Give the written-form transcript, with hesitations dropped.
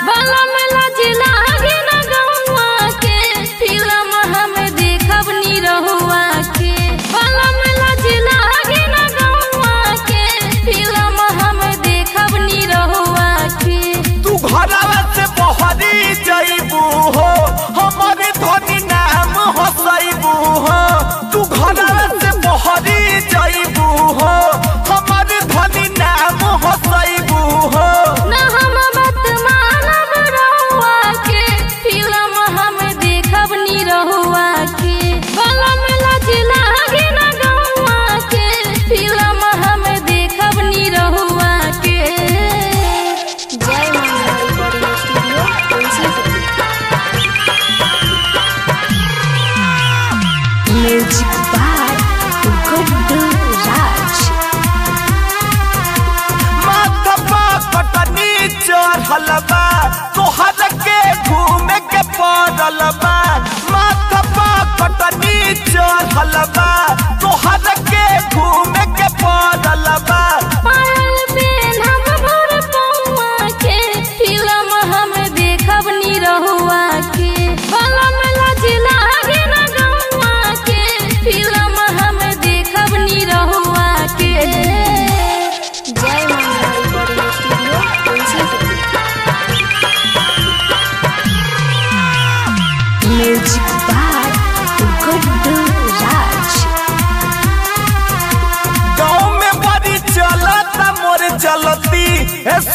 बलम लजिला गे न गौआ के फिल्म हम देखब नी रहुआ के बलम लजिला गे न गौआ के फिल्म हम देखब नी रहुआ के तू घरवा से बहरी जइबू हो हमारे धनी नाम हसैबू हो तू घरवा से बहरी जइबू हो हमारे धनी नाम हसैबू हो न हम बात मानब रहुआ के फिल्म हम देखब नी रहुआ के बलम लजिला गे न गौआ के फिल्म हम देखब नी रहुआ के। जय म्यूजिक बाय गुड्डू राज। माथवा कटनी चढ़ल बा तोहर के घूमे के पड़ल बा माथवा कटनी चढ़ल बा तोहर के घूमे के पड़ल बा पायल पेन्हब भर पौआ के फिल्म हम देखब नी रहुआ के बलम लजिला गे न गौआ के फिल्म हम देखब नी रहुआ के। जय म्यूजिक बाय गुड्डू राज। गाँव में बड़ी चलत मोर चलती